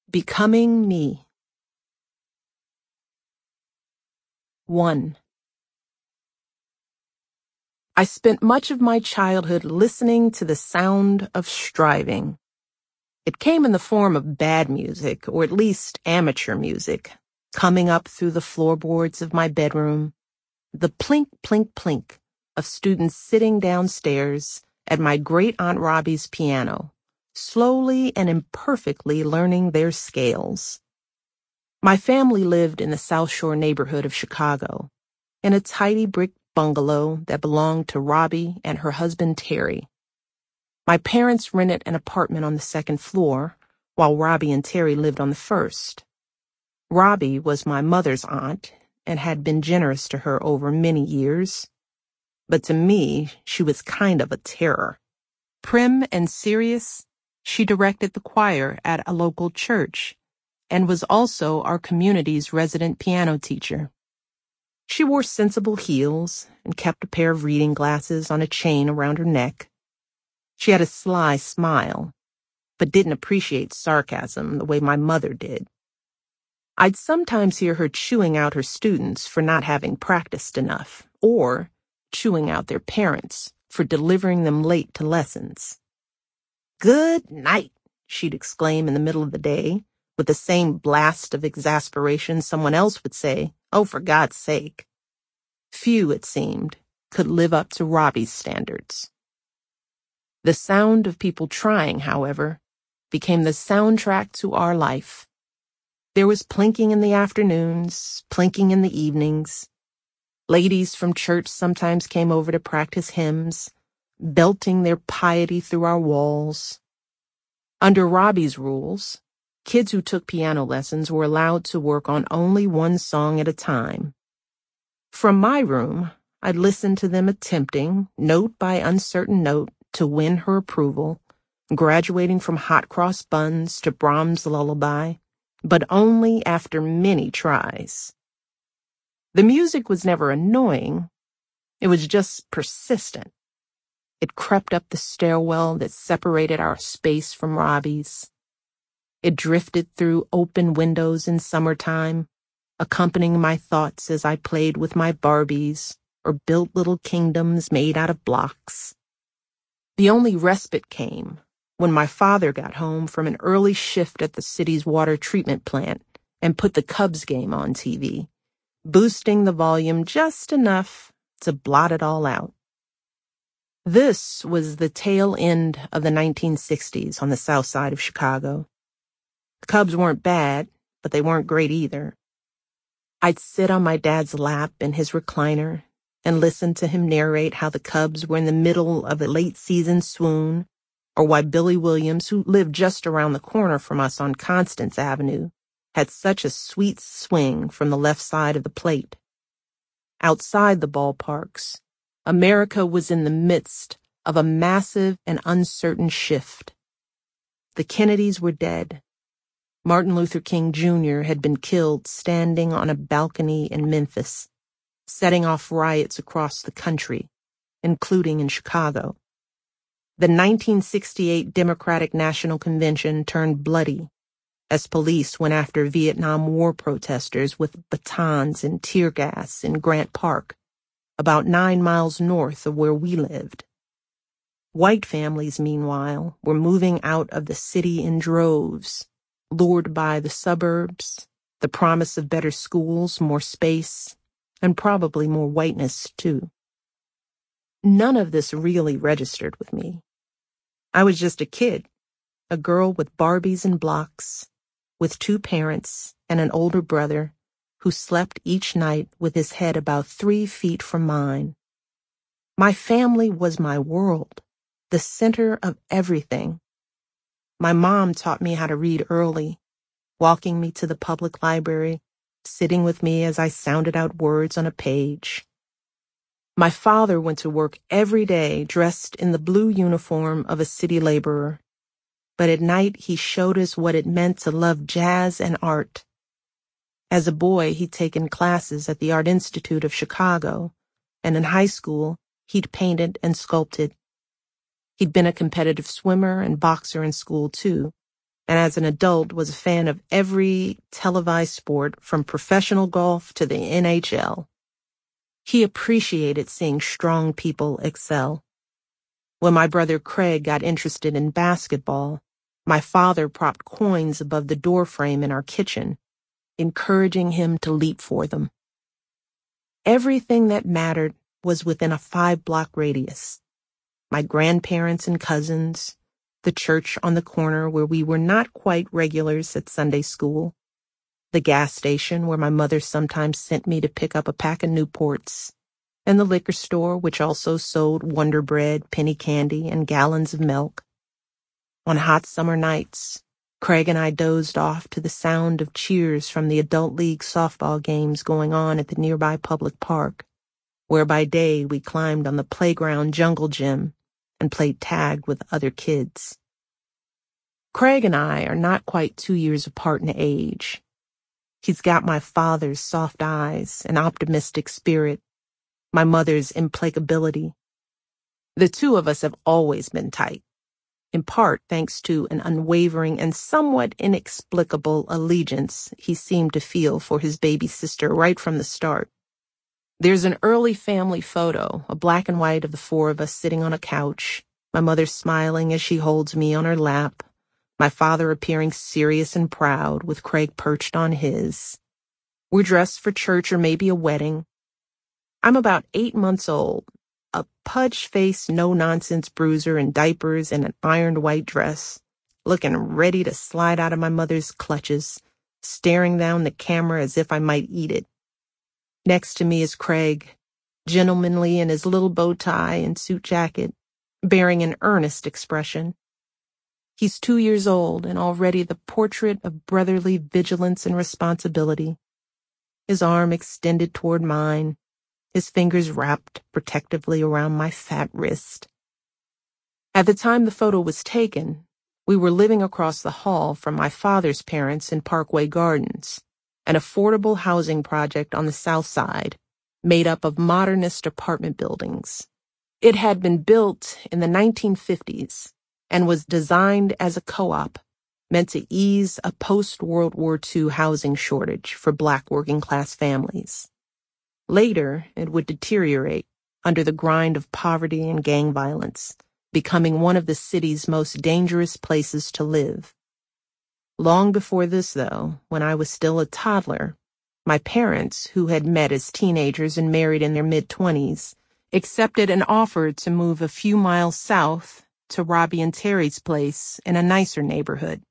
Becoming Me. 1. I spent much of my childhood listening to the sound of striving. It came in the form of bad music, or at least amateur music, coming up through the floorboards of my bedroom, the plink, plink, plink of students sitting downstairs at my great-aunt Robbie's piano, slowly and imperfectly learning their scales. My family lived in the South Shore neighborhood of Chicago, in a tidy brick bungalow that belonged to Robbie and her husband Terry. My parents rented an apartment on the second floor, while Robbie and Terry lived on the first. Robbie was my mother's aunt and had been generous to her over many years, but to me, she was kind of a terror. Prim and serious, she directed the choir at a local church and was also our community's resident piano teacher. She wore sensible heels and kept a pair of reading glasses on a chain around her neck. She had a sly smile, but didn't appreciate sarcasm the way my mother did. I'd sometimes hear her chewing out her students for not having practiced enough, or chewing out their parents for delivering them late to lessons. "Good night," she'd exclaim in the middle of the day, with the same blast of exasperation someone else would say, "Oh, for God's sake." Few, it seemed, could live up to Robbie's standards. The sound of people trying, however, became the soundtrack to our life. There was plinking in the afternoons, plinking in the evenings. Ladies from church sometimes came over to practice hymns, belting their piety through our walls. Under Robbie's rules, kids who took piano lessons were allowed to work on only one song at a time. From my room, I'd listen to them attempting, note by uncertain note, to win her approval, graduating from Hot Cross Buns to Brahms' Lullaby, but only after many tries. The music was never annoying. It was just persistent. It crept up the stairwell that separated our space from Robbie's. It drifted through open windows in summertime, accompanying my thoughts as I played with my Barbies or built little kingdoms made out of blocks. The only respite came when my father got home from an early shift at the city's water treatment plant and put the Cubs game on TV, boosting the volume just enough to blot it all out. This was the tail end of the 1960s on the south side of Chicago. The Cubs weren't bad, but they weren't great either. I'd sit on my dad's lap in his recliner and listen to him narrate how the Cubs were in the middle of a late-season swoon, or why Billy Williams, who lived just around the corner from us on Constance Avenue, had such a sweet swing from the left side of the plate. Outside the ballparks, America was in the midst of a massive and uncertain shift. The Kennedys were dead. Martin Luther King Jr. had been killed standing on a balcony in Memphis, setting off riots across the country, including in Chicago. The 1968 Democratic National Convention turned bloody as police went after Vietnam War protesters with batons and tear gas in Grant Park, about 9 miles north of where we lived. White families, meanwhile, were moving out of the city in droves, lured by the suburbs, the promise of better schools, more space, and probably more whiteness, too. None of this really registered with me. I was just a kid, a girl with Barbies and blocks, with 2 parents and an older brother who slept each night with his head about 3 feet from mine. My family was my world, the center of everything. My mom taught me how to read early, walking me to the public library, sitting with me as I sounded out words on a page. My father went to work every day dressed in the blue uniform of a city laborer, but at night he showed us what it meant to love jazz and art. As a boy, he'd taken classes at the Art Institute of Chicago, and in high school, he'd painted and sculpted. He'd been a competitive swimmer and boxer in school, too, and as an adult was a fan of every televised sport from professional golf to the NHL. He appreciated seeing strong people excel. When my brother Craig got interested in basketball, my father propped coins above the doorframe in our kitchen, encouraging him to leap for them. Everything that mattered was within a 5-block radius. My grandparents and cousins, the church on the corner where we were not quite regulars at Sunday school, the gas station where my mother sometimes sent me to pick up a pack of Newports, and the liquor store which also sold Wonder Bread, penny candy, and gallons of milk. On hot summer nights, Craig and I dozed off to the sound of cheers from the adult league softball games going on at the nearby public park, where by day we climbed on the playground jungle gym and played tag with other kids. Craig and I are not quite 2 years apart in age. He's got my father's soft eyes and optimistic spirit, my mother's implacability. The two of us have always been tight, in part thanks to an unwavering and somewhat inexplicable allegiance he seemed to feel for his baby sister right from the start. There's an early family photo, a black and white of the four of us sitting on a couch, my mother smiling as she holds me on her lap, my father appearing serious and proud with Craig perched on his. We're dressed for church or maybe a wedding. I'm about 8 months old, a pudge-faced, no-nonsense bruiser in diapers and an ironed white dress, looking ready to slide out of my mother's clutches, staring down the camera as if I might eat it. Next to me is Craig, gentlemanly in his little bow tie and suit jacket, bearing an earnest expression. He's 2 years old and already the portrait of brotherly vigilance and responsibility. His arm extended toward mine, his fingers wrapped protectively around my fat wrist. At the time the photo was taken, we were living across the hall from my father's parents in Parkway Gardens, an affordable housing project on the south side, made up of modernist apartment buildings. It had been built in the 1950s and was designed as a co-op, meant to ease a post-World War II housing shortage for Black working-class families. Later, it would deteriorate under the grind of poverty and gang violence, becoming one of the city's most dangerous places to live. Long before this, though, when I was still a toddler, my parents, who had met as teenagers and married in their mid-20s, accepted an offer to move a few miles south to Robbie and Terry's place in a nicer neighborhood.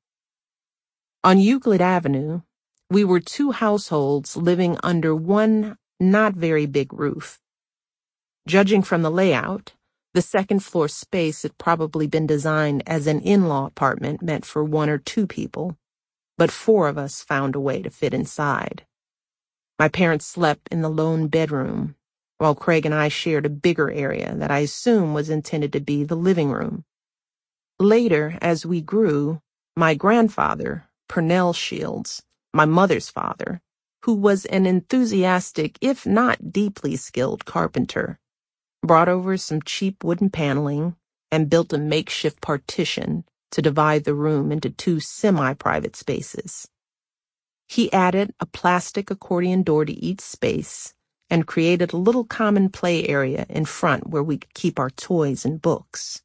On Euclid Avenue, we were 2 households living under one not very big roof. Judging from the layout, the second-floor space had probably been designed as an in-law apartment meant for 1 or 2 people, but 4 of us found a way to fit inside. My parents slept in the lone bedroom, while Craig and I shared a bigger area that I assume was intended to be the living room. Later, as we grew, my grandfather, Purnell Shields, my mother's father, who was an enthusiastic, if not deeply skilled carpenter, brought over some cheap wooden paneling and built a makeshift partition to divide the room into 2 semi-private spaces. He added a plastic accordion door to each space and created a little common play area in front where we could keep our toys and books.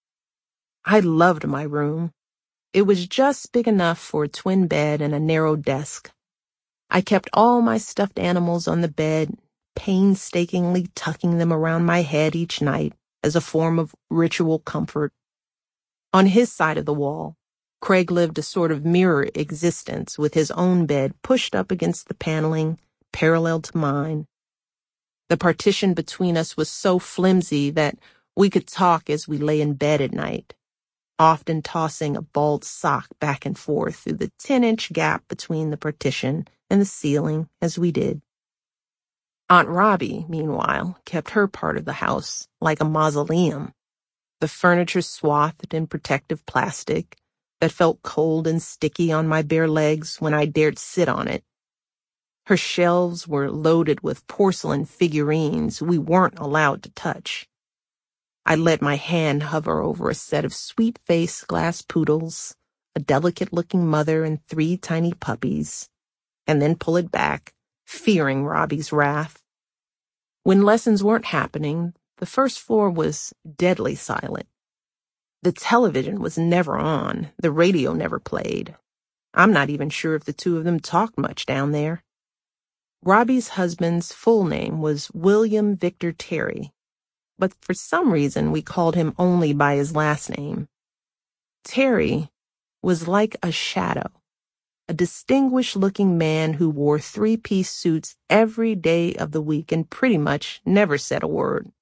I loved my room. It was just big enough for a twin bed and a narrow desk. I kept all my stuffed animals on the bed, painstakingly tucking them around my head each night as a form of ritual comfort. On his side of the wall, Craig lived a sort of mirror existence with his own bed pushed up against the paneling, parallel to mine. The partition between us was so flimsy that we could talk as we lay in bed at night, often tossing a bald sock back and forth through the 10-inch gap between the partition and the ceiling as we did. Aunt Robbie, meanwhile, kept her part of the house like a mausoleum, the furniture swathed in protective plastic that felt cold and sticky on my bare legs when I dared sit on it. Her shelves were loaded with porcelain figurines we weren't allowed to touch. I let my hand hover over a set of sweet-faced glass poodles, a delicate-looking mother and 3 tiny puppies, and then pull it back, fearing Robbie's wrath. When lessons weren't happening, the first floor was deadly silent. The television was never on, the radio never played. I'm not even sure if the two of them talked much down there. Robbie's husband's full name was William Victor Terry, but for some reason we called him only by his last name. Terry was like a shadow, a distinguished-looking man who wore 3-piece suits every day of the week and pretty much never said a word.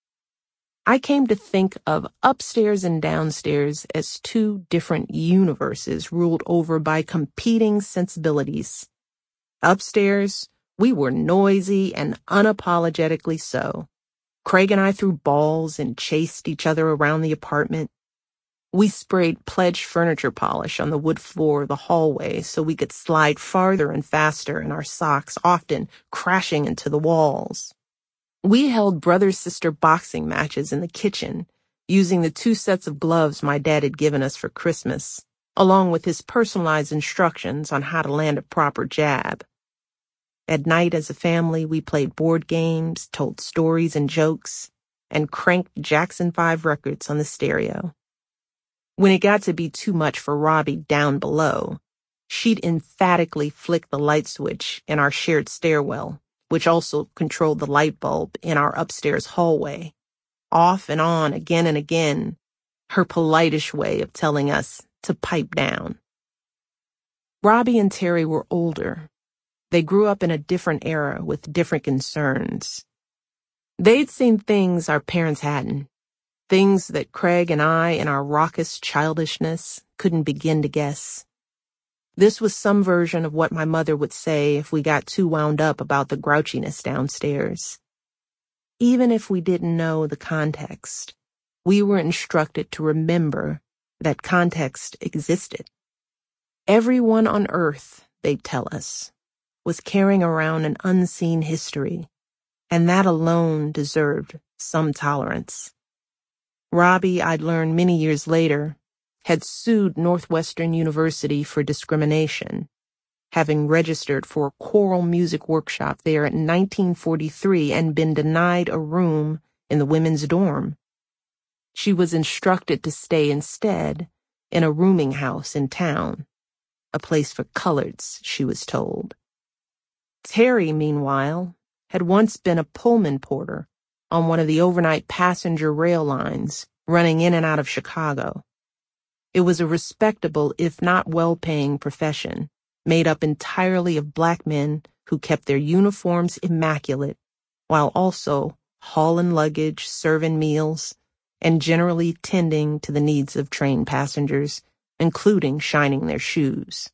I came to think of upstairs and downstairs as 2 different universes ruled over by competing sensibilities. Upstairs, we were noisy and unapologetically so. Craig and I threw balls and chased each other around the apartment. We sprayed Pledge furniture polish on the wood floor of the hallway so we could slide farther and faster in our socks, often crashing into the walls. We held brother-sister boxing matches in the kitchen, using the 2 sets of gloves my dad had given us for Christmas, along with his personalized instructions on how to land a proper jab. At night as a family, we played board games, told stories and jokes, and cranked Jackson 5 records on the stereo. When it got to be too much for Robbie down below, she'd emphatically flick the light switch in our shared stairwell, which also controlled the light bulb in our upstairs hallway, off and on again and again, her politish way of telling us to pipe down. Robbie and Terry were older. They grew up in a different era with different concerns. They'd seen things our parents hadn't, things that Craig and I, in our raucous childishness, couldn't begin to guess. This was some version of what my mother would say if we got too wound up about the grouchiness downstairs. Even if we didn't know the context, we were instructed to remember that context existed. Everyone on earth, they'd tell us, was carrying around an unseen history, and that alone deserved some tolerance. Robbie, I'd learned many years later, had sued Northwestern University for discrimination, having registered for a choral music workshop there in 1943 and been denied a room in the women's dorm. She was instructed to stay instead in a rooming house in town, a place for coloreds, she was told. Terry, meanwhile, had once been a Pullman porter on one of the overnight passenger rail lines running in and out of Chicago. It was a respectable, if not well-paying profession, made up entirely of black men who kept their uniforms immaculate, while also hauling luggage, serving meals, and generally tending to the needs of train passengers, including shining their shoes.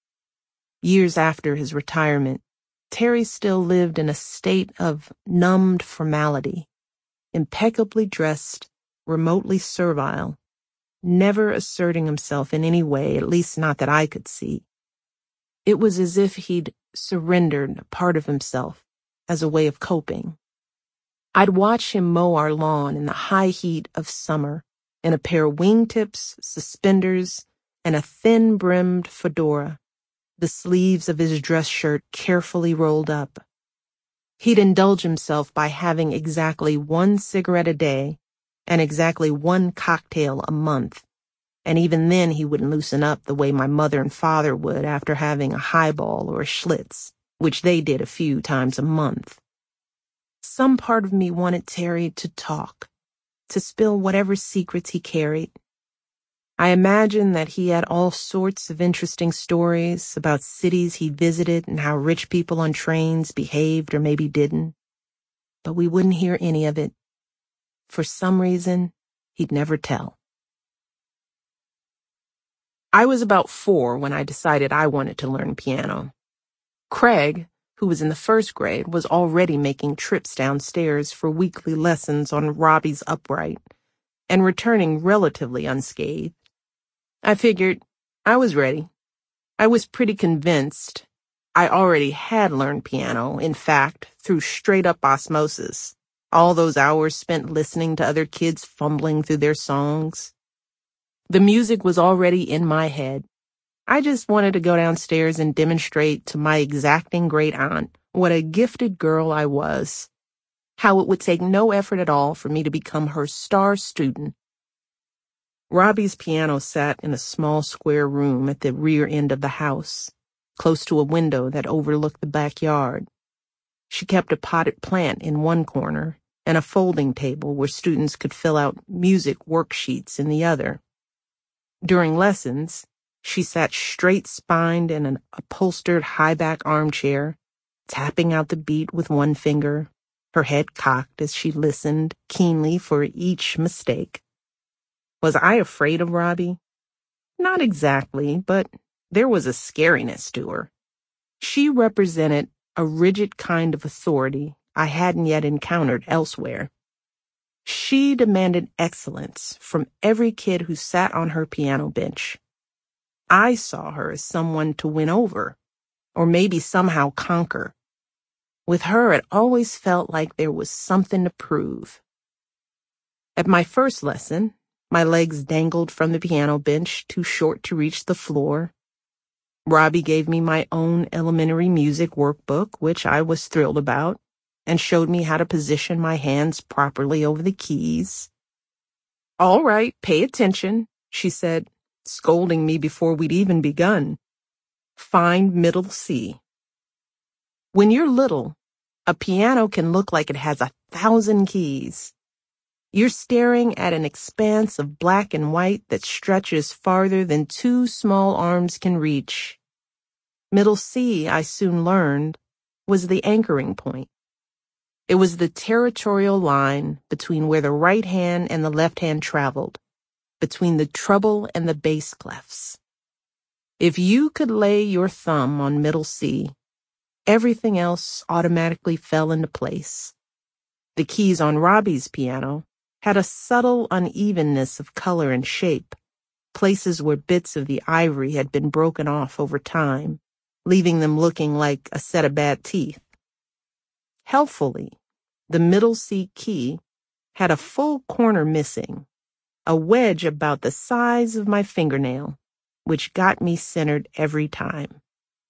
Years after his retirement, Terry still lived in a state of numbed formality, impeccably dressed, remotely servile, never asserting himself in any way, at least not that I could see. It was as if he'd surrendered a part of himself as a way of coping. I'd watch him mow our lawn in the high heat of summer in a pair of wingtips, suspenders, and a thin-brimmed fedora, the sleeves of his dress shirt carefully rolled up. He'd indulge himself by having exactly 1 cigarette a day and exactly 1 cocktail a month, and even then he wouldn't loosen up the way my mother and father would after having a highball or a Schlitz, which they did a few times a month. Some part of me wanted Terry to talk, to spill whatever secrets he carried. I imagined that he had all sorts of interesting stories about cities he visited and how rich people on trains behaved or maybe didn't, but we wouldn't hear any of it. For some reason, he'd never tell. I was about 4 when I decided I wanted to learn piano. Craig, who was in the 1st grade, was already making trips downstairs for weekly lessons on Robbie's upright and returning relatively unscathed. I figured I was ready. I was pretty convinced I already had learned piano, in fact, through straight-up osmosis. All those hours spent listening to other kids fumbling through their songs. The music was already in my head. I just wanted to go downstairs and demonstrate to my exacting great aunt what a gifted girl I was, how it would take no effort at all for me to become her star student. Robbie's piano sat in a small square room at the rear end of the house, close to a window that overlooked the backyard. She kept a potted plant in one corner and a folding table where students could fill out music worksheets in the other. During lessons, she sat straight-spined in an upholstered high-back armchair, tapping out the beat with one finger, her head cocked as she listened keenly for each mistake. Was I afraid of Robbie? Not exactly, but there was a scariness to her. She represented a rigid kind of authority I hadn't yet encountered elsewhere. She demanded excellence from every kid who sat on her piano bench. I saw her as someone to win over, or maybe somehow conquer. With her, it always felt like there was something to prove. At my first lesson, my legs dangled from the piano bench, too short to reach the floor. Robbie gave me my own elementary music workbook, which I was thrilled about, and showed me how to position my hands properly over the keys. "All right, pay attention," she said, scolding me before we'd even begun. "Find middle C." When you're little, a piano can look like it has 1,000 keys. You're staring at an expanse of black and white that stretches farther than two small arms can reach. Middle C, I soon learned, was the anchoring point. It was the territorial line between where the right hand and the left hand traveled, between the treble and the bass clefs. If you could lay your thumb on middle C, everything else automatically fell into place. The keys on Robbie's piano had a subtle unevenness of color and shape, places where bits of the ivory had been broken off over time, leaving them looking like a set of bad teeth. Helpfully, the middle C key had a full corner missing, a wedge about the size of my fingernail, which got me centered every time.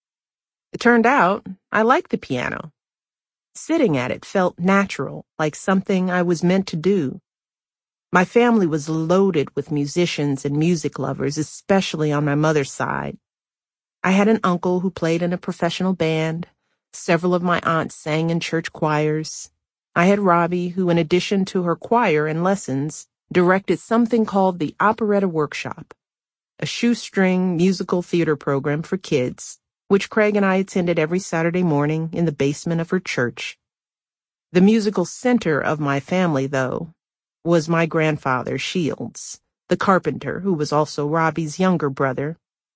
It turned out I liked the piano. Sitting at it felt natural, like something I was meant to do. My family was loaded with musicians and music lovers, especially on my mother's side. I had an uncle who played in a professional band. Several of my aunts sang in church choirs. I had Robbie, who, in addition to her choir and lessons, directed something called the Operetta Workshop, a shoestring musical theater program for kids, which Craig and I attended every Saturday morning in the basement of her church. The musical center of my family, though, was my grandfather, Shields, the carpenter, who was also Robbie's younger brother.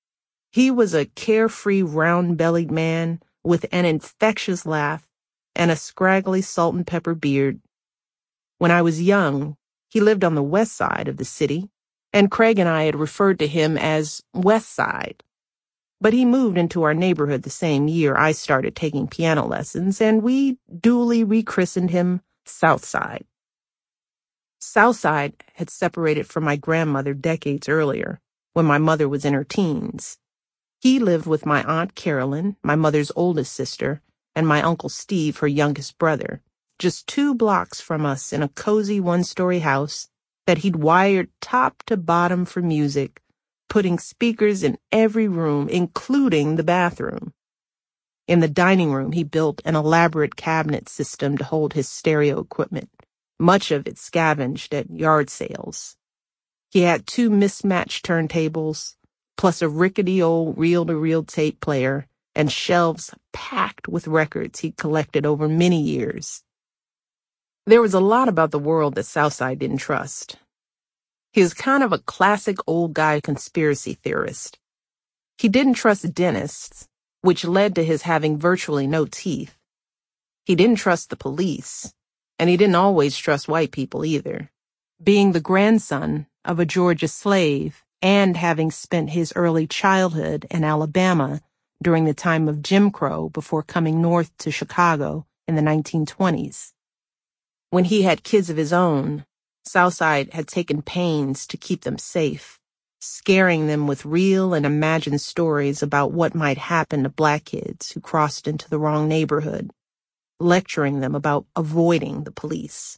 He was a carefree, round-bellied man with an infectious laugh and a scraggly salt and pepper beard. When I was young, he lived on the west side of the city, and Craig and I had referred to him as West Side. But he moved into our neighborhood the same year I started taking piano lessons, and we duly rechristened him South Side. Southside had separated from my grandmother decades earlier, when my mother was in her teens. He lived with my Aunt Carolyn, my mother's oldest sister, and my Uncle Steve, her youngest brother, just 2 blocks from us in a cozy one-story house that he'd wired top to bottom for music, putting speakers in every room, including the bathroom. In the dining room, he built an elaborate cabinet system to hold his stereo equipment, much of it scavenged at yard sales. He had 2 mismatched turntables, plus a rickety old reel-to-reel tape player, and shelves packed with records he'd collected over many years. There was a lot about the world that Southside didn't trust. He was kind of a classic old guy conspiracy theorist. He didn't trust dentists, which led to his having virtually no teeth. He didn't trust the police, and he didn't always trust white people either. Being the grandson of a Georgia slave and having spent his early childhood in Alabama during the time of Jim Crow before coming north to Chicago in the 1920s. When he had kids of his own, Southside had taken pains to keep them safe, scaring them with real and imagined stories about what might happen to black kids who crossed into the wrong neighborhood, lecturing them about avoiding the police.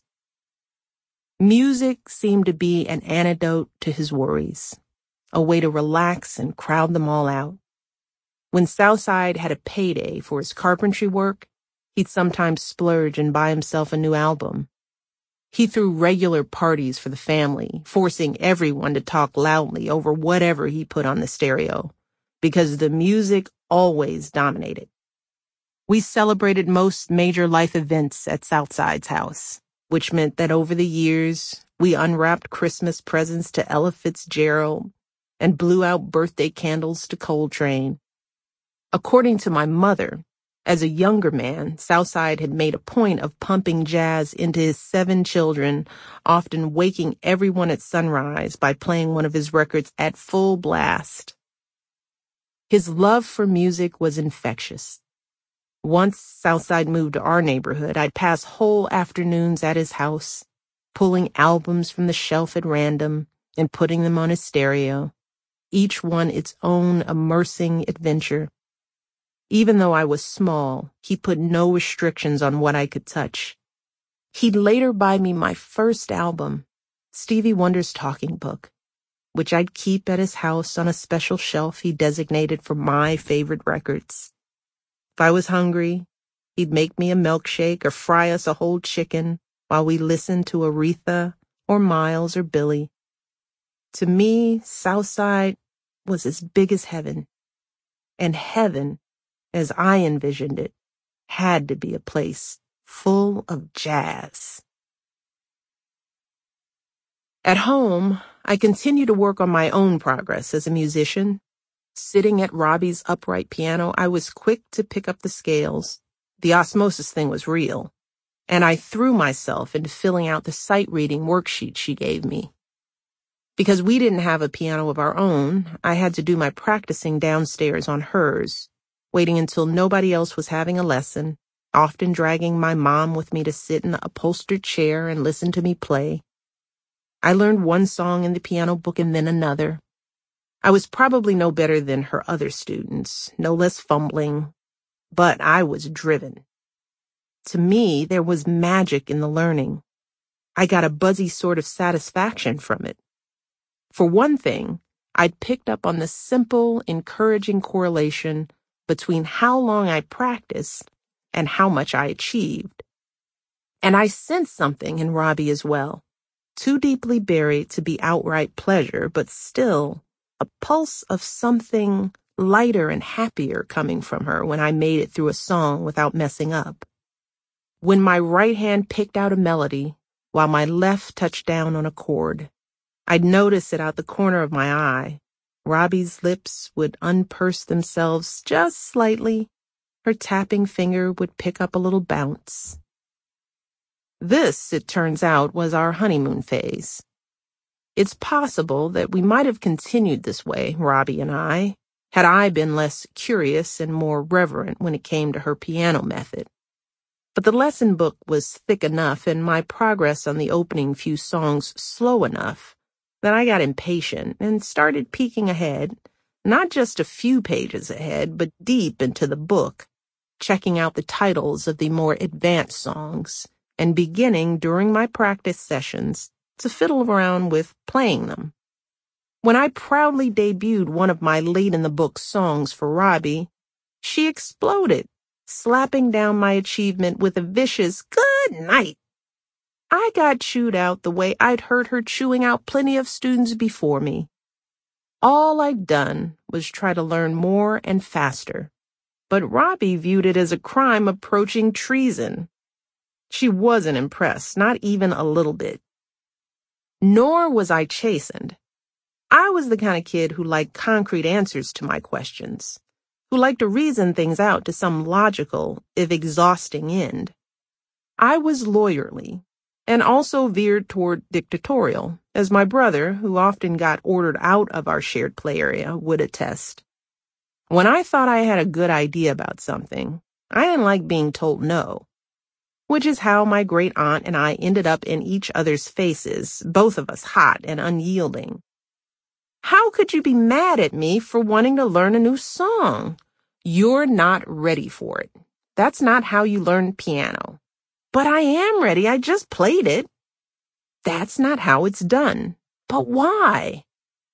Music seemed to be an antidote to his worries, a way to relax and crowd them all out. When Southside had a payday for his carpentry work, he'd sometimes splurge and buy himself a new album. He threw regular parties for the family, forcing everyone to talk loudly over whatever he put on the stereo, because the music always dominated. We celebrated most major life events at Southside's house, which meant that over the years, we unwrapped Christmas presents to Ella Fitzgerald and blew out birthday candles to Coltrane. According to my mother, as a younger man, Southside had made a point of pumping jazz into his 7 children, often waking everyone at sunrise by playing one of his records at full blast. His love for music was infectious. Once Southside moved to our neighborhood, I'd pass whole afternoons at his house, pulling albums from the shelf at random and putting them on his stereo, each one its own immersing adventure. Even though I was small, he put no restrictions on what I could touch. He'd later buy me my first album, Stevie Wonder's Talking Book, which I'd keep at his house on a special shelf he designated for my favorite records. If I was hungry, he'd make me a milkshake or fry us a whole chicken while we listened to Aretha or Miles or Billy. To me, Southside was as big as heaven, and heaven, as I envisioned it, had to be a place full of jazz. At home, I continued to work on my own progress as a musician. Sitting at Robbie's upright piano, I was quick to pick up the scales. The osmosis thing was real, and I threw myself into filling out the sight reading worksheet she gave me. Because we didn't have a piano of our own, I had to do my practicing downstairs on hers, waiting until nobody else was having a lesson, often dragging my mom with me to sit in the upholstered chair and listen to me play. I learned one song in the piano book and then another. I was probably no better than her other students, no less fumbling, but I was driven. To me, there was magic in the learning. I got a buzzy sort of satisfaction from it. For one thing, I'd picked up on the simple, encouraging correlation between how long I practiced and how much I achieved. And I sensed something in Robbie as well, too deeply buried to be outright pleasure, but still a pulse of something lighter and happier coming from her when I made it through a song without messing up. When my right hand picked out a melody while my left touched down on a chord, I'd notice it out the corner of my eye. Robbie's lips would unpurse themselves just slightly. Her tapping finger would pick up a little bounce. This, it turns out, was our honeymoon phase. It's possible that we might have continued this way, Robbie and I, had I been less curious and more reverent when it came to her piano method. But the lesson book was thick enough and my progress on the opening few songs slow enough that I got impatient and started peeking ahead, not just a few pages ahead, but deep into the book, checking out the titles of the more advanced songs and beginning during my practice sessions to fiddle around with playing them. When I proudly debuted one of my late-in-the-book songs for Robbie, she exploded, slapping down my achievement with a vicious "good night." I got chewed out the way I'd heard her chewing out plenty of students before me. All I'd done was try to learn more and faster, but Robbie viewed it as a crime approaching treason. She wasn't impressed, not even a little bit. Nor was I chastened. I was the kind of kid who liked concrete answers to my questions, who liked to reason things out to some logical, if exhausting end. I was lawyerly, and also veered toward dictatorial, as my brother, who often got ordered out of our shared play area, would attest. When I thought I had a good idea about something, I didn't like being told no. Which is how my great aunt and I ended up in each other's faces, both of us hot and unyielding. How could you be mad at me for wanting to learn a new song? You're not ready for it. That's not how you learn piano. But I am ready. I just played it. That's not how it's done. But why?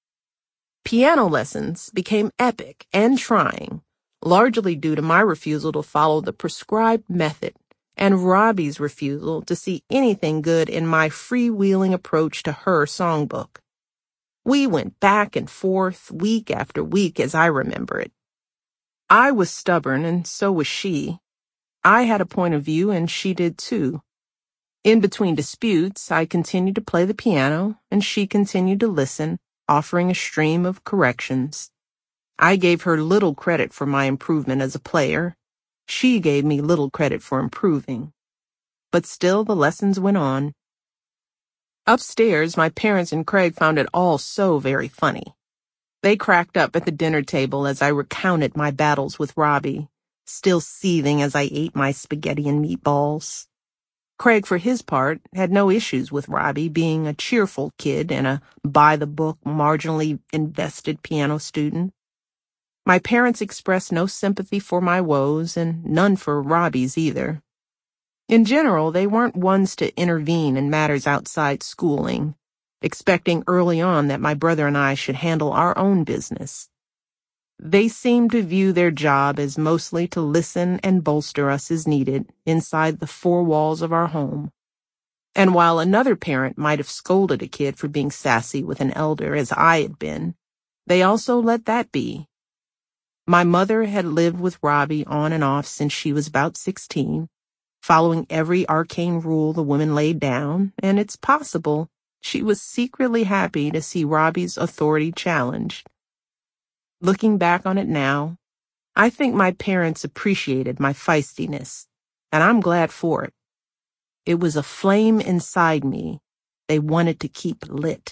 Piano lessons became epic and trying, largely due to my refusal to follow the prescribed method and Robbie's refusal to see anything good in my freewheeling approach to her songbook. We went back and forth week after week as I remember it. I was stubborn, and so was she. I had a point of view, and she did too. In between disputes, I continued to play the piano, and she continued to listen, offering a stream of corrections. I gave her little credit for my improvement as a player. She gave me little credit for improving. But still the lessons went on. Upstairs, my parents and Craig found it all so very funny. They cracked up at the dinner table as I recounted my battles with Robbie, still seething as I ate my spaghetti and meatballs. Craig, for his part, had no issues with Robbie being a cheerful kid and a by-the-book, marginally invested piano student. My parents expressed no sympathy for my woes and none for Robbie's either. In general, they weren't ones to intervene in matters outside schooling, expecting early on that my brother and I should handle our own business. They seemed to view their job as mostly to listen and bolster us as needed inside the four walls of our home. And while another parent might have scolded a kid for being sassy with an elder as I had been, they also let that be. My mother had lived with Robbie on and off since she was about 16, following every arcane rule the woman laid down, and it's possible she was secretly happy to see Robbie's authority challenged. Looking back on it now, I think my parents appreciated my feistiness, and I'm glad for it. It was a flame inside me they wanted to keep lit.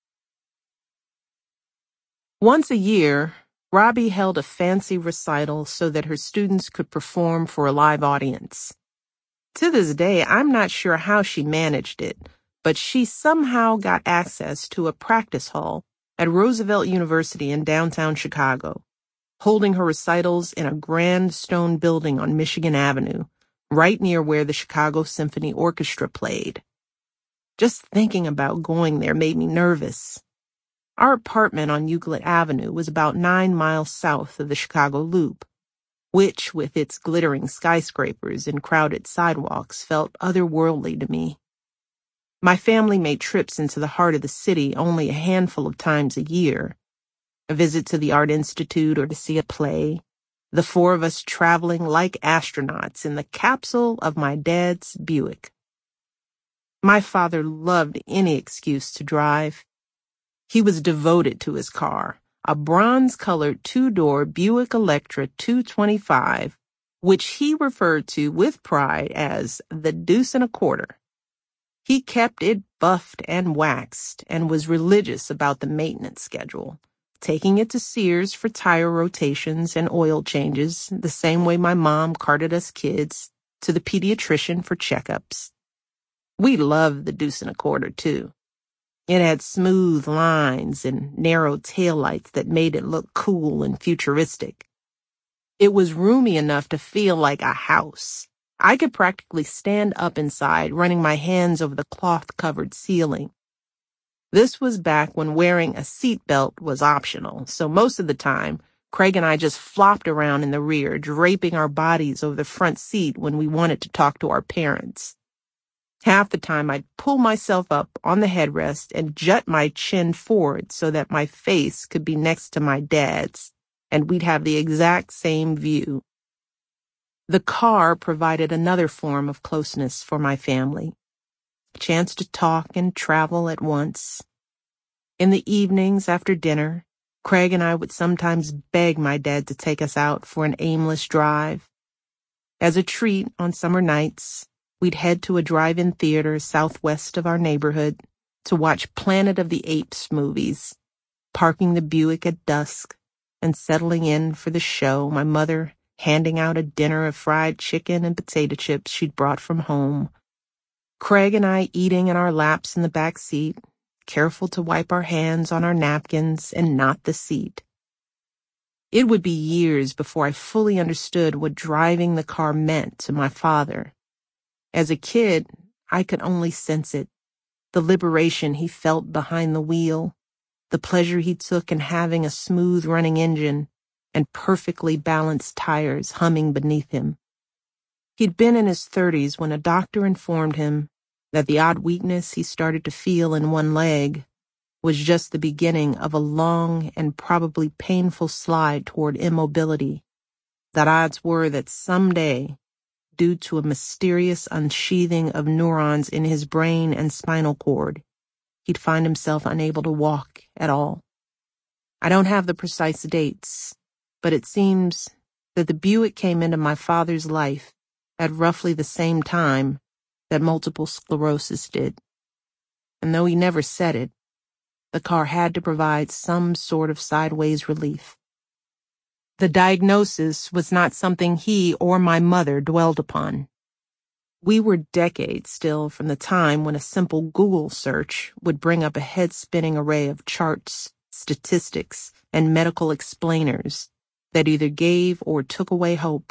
Once a year, Robbie held a fancy recital so that her students could perform for a live audience. To this day, I'm not sure how she managed it, but she somehow got access to a practice hall at Roosevelt University in downtown Chicago, holding her recitals in a grand stone building on Michigan Avenue, right near where the Chicago Symphony Orchestra played. Just thinking about going there made me nervous. Our apartment on Euclid Avenue was about 9 miles south of the Chicago Loop, which, with its glittering skyscrapers and crowded sidewalks, felt otherworldly to me. My family made trips into the heart of the city only a handful of times a year. A visit to the Art Institute or to see a play. The four of us traveling like astronauts in the capsule of my dad's Buick. My father loved any excuse to drive. He was devoted to his car, a bronze-colored two-door Buick Electra 225, which he referred to with pride as the deuce and a quarter. He kept it buffed and waxed and was religious about the maintenance schedule, taking it to Sears for tire rotations and oil changes, the same way my mom carted us kids to the pediatrician for checkups. We loved the deuce and a quarter, too. It had smooth lines and narrow taillights that made it look cool and futuristic. It was roomy enough to feel like a house. I could practically stand up inside, running my hands over the cloth-covered ceiling. This was back when wearing a seatbelt was optional, so most of the time, Craig and I just flopped around in the rear, draping our bodies over the front seat when we wanted to talk to our parents. Half the time, I'd pull myself up on the headrest and jut my chin forward so that my face could be next to my dad's, and we'd have the exact same view. The car provided another form of closeness for my family, a chance to talk and travel at once. In the evenings after dinner, Craig and I would sometimes beg my dad to take us out for an aimless drive. As a treat on summer nights, we'd head to a drive-in theater southwest of our neighborhood to watch Planet of the Apes movies, parking the Buick at dusk and settling in for the show, my mother handing out a dinner of fried chicken and potato chips she'd brought from home. Craig and I eating in our laps in the back seat, careful to wipe our hands on our napkins and not the seat. It would be years before I fully understood what driving the car meant to my father. As a kid, I could only sense it, the liberation he felt behind the wheel, the pleasure he took in having a smooth-running engine and perfectly balanced tires humming beneath him. He'd been in his 30s when a doctor informed him that the odd weakness he started to feel in one leg was just the beginning of a long and probably painful slide toward immobility, that odds were that someday, due to a mysterious unsheathing of neurons in his brain and spinal cord, he'd find himself unable to walk at all. I don't have the precise dates, but it seems that the Buick came into my father's life at roughly the same time that multiple sclerosis did. And though he never said it, the car had to provide some sort of sideways relief. The diagnosis was not something he or my mother dwelled upon. We were decades still from the time when a simple Google search would bring up a head-spinning array of charts, statistics, and medical explainers that either gave or took away hope.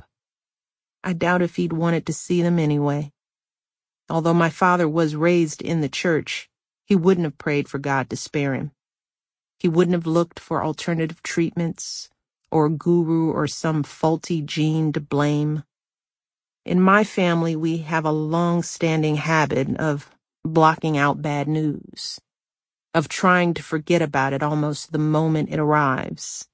I doubt if he'd wanted to see them anyway. Although my father was raised in the church, he wouldn't have prayed for God to spare him. He wouldn't have looked for alternative treatments or a guru or some faulty gene to blame. In my family, we have a long-standing habit of blocking out bad news, of trying to forget about it almost the moment it arrives.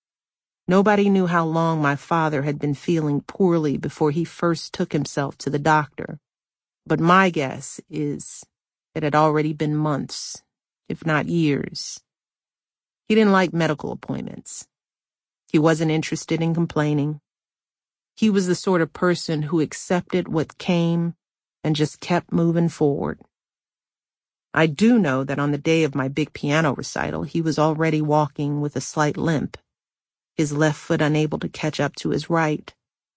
Nobody knew how long my father had been feeling poorly before he first took himself to the doctor, but my guess is it had already been months, if not years. He didn't like medical appointments. He wasn't interested in complaining. He was the sort of person who accepted what came and just kept moving forward. I do know that on the day of my big piano recital, he was already walking with a slight limp, his left foot unable to catch up to his right.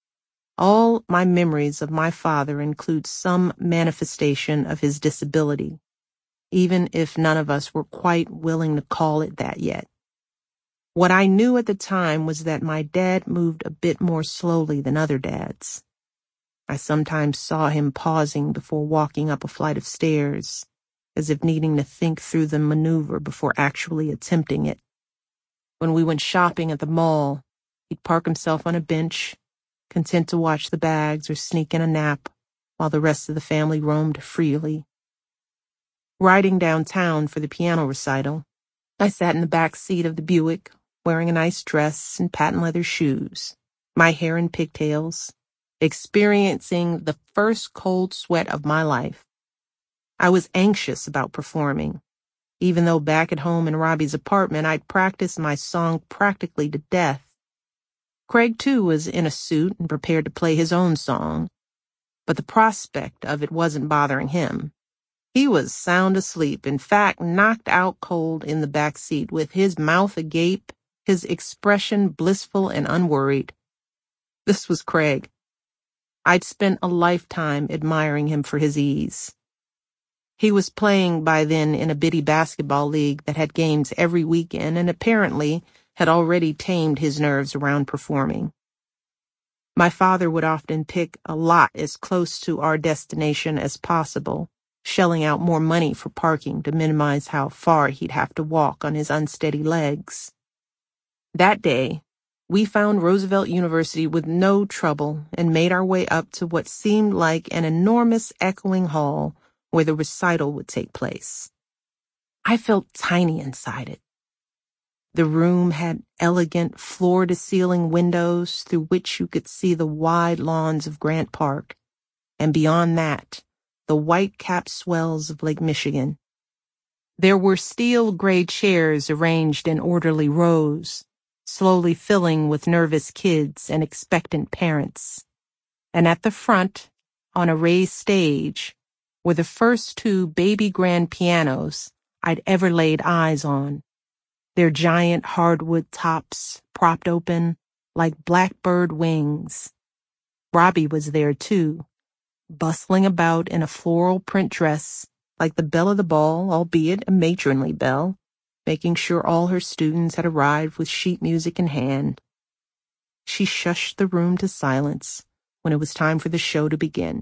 All my memories of my father include some manifestation of his disability, even if none of us were quite willing to call it that yet. What I knew at the time was that my dad moved a bit more slowly than other dads. I sometimes saw him pausing before walking up a flight of stairs, as if needing to think through the maneuver before actually attempting it. When we went shopping at the mall, he'd park himself on a bench, content to watch the bags or sneak in a nap, while the rest of the family roamed freely. Riding downtown for the piano recital, I sat in the back seat of the Buick, wearing a nice dress and patent leather shoes, my hair in pigtails, experiencing the first cold sweat of my life. I was anxious about performing, even though back at home in Robbie's apartment I'd practiced my song practically to death. Craig, too, was in a suit and prepared to play his own song, but the prospect of it wasn't bothering him. He was sound asleep, in fact, knocked out cold in the back seat with his mouth agape, his expression blissful and unworried. This was Craig. I'd spent a lifetime admiring him for his ease. He was playing by then in a bitty basketball league that had games every weekend and apparently had already tamed his nerves around performing. My father would often pick a lot as close to our destination as possible, shelling out more money for parking to minimize how far he'd have to walk on his unsteady legs. That day, we found Roosevelt University with no trouble and made our way up to what seemed like an enormous echoing hall where the recital would take place. I felt tiny inside it. The room had elegant floor-to-ceiling windows through which you could see the wide lawns of Grant Park, and beyond that, the white-capped swells of Lake Michigan. There were steel-gray chairs arranged in orderly rows, slowly filling with nervous kids and expectant parents. And at the front, on a raised stage, were the first two baby grand pianos I'd ever laid eyes on, their giant hardwood tops propped open like blackbird wings. Robbie was there too, bustling about in a floral print dress like the belle of the ball, albeit a matronly belle, making sure all her students had arrived with sheet music in hand. She shushed the room to silence when it was time for the show to begin.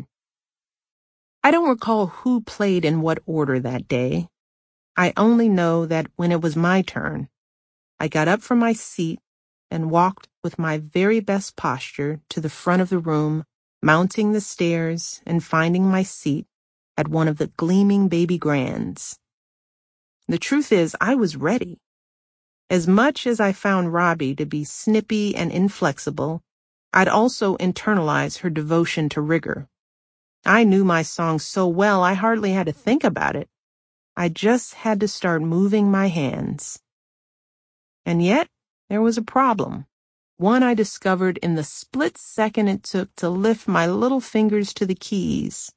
I don't recall who played in what order that day. I only know that when it was my turn, I got up from my seat and walked with my very best posture to the front of the room, mounting the stairs and finding my seat at one of the gleaming baby grands. The truth is, I was ready. As much as I found Robbie to be snippy and inflexible, I'd also internalized her devotion to rigor. I knew my song so well I hardly had to think about it. I just had to start moving my hands. And yet, there was a problem. One I discovered in the split second it took to lift my little fingers to the keys.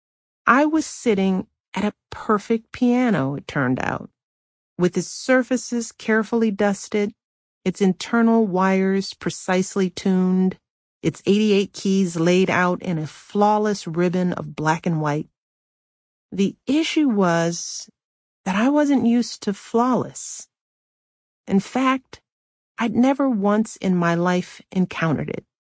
I was sitting at a perfect piano, it turned out, with its surfaces carefully dusted, its internal wires precisely tuned, its 88 keys laid out in a flawless ribbon of black and white. The issue was that I wasn't used to flawless. In fact, I'd never once in my life encountered it.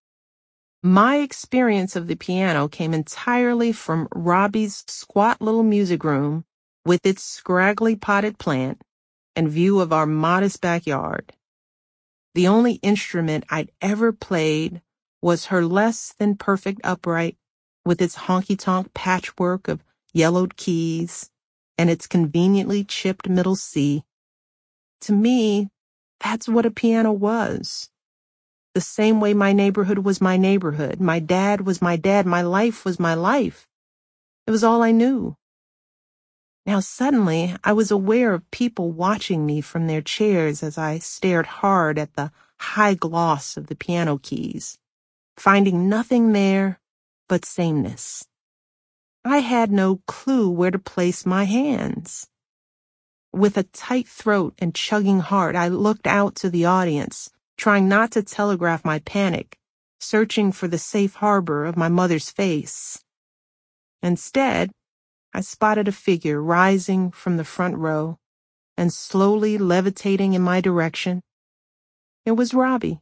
My experience of the piano came entirely from Robbie's squat little music room with its scraggly potted plant and view of our modest backyard. The only instrument I'd ever played was her less than perfect upright with its honky-tonk patchwork of yellowed keys and its conveniently chipped middle C. To me, that's what a piano was. The same way my neighborhood was my neighborhood, my dad was my dad, my life was my life. It was all I knew. Now suddenly, I was aware of people watching me from their chairs as I stared hard at the high gloss of the piano keys, finding nothing there but sameness. I had no clue where to place my hands. With a tight throat and chugging heart, I looked out to the audience, trying not to telegraph my panic, searching for the safe harbor of my mother's face. Instead, I spotted a figure rising from the front row and slowly levitating in my direction. It was Robbie.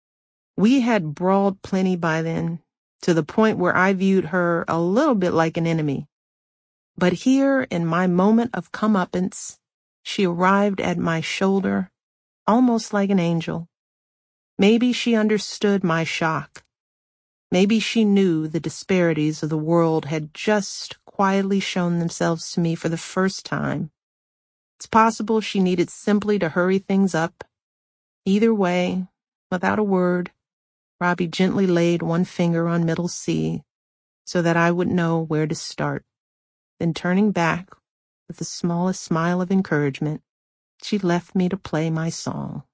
We had brawled plenty by then, to the point where I viewed her a little bit like an enemy. But here, in my moment of comeuppance, she arrived at my shoulder, almost like an angel. Maybe she understood my shock. Maybe she knew the disparities of the world had just quietly shown themselves to me for the first time. It's possible she needed simply to hurry things up. Either way, without a word, Robbie gently laid one finger on middle C so that I would know where to start. Then turning back with the smallest smile of encouragement, she left me to play my song.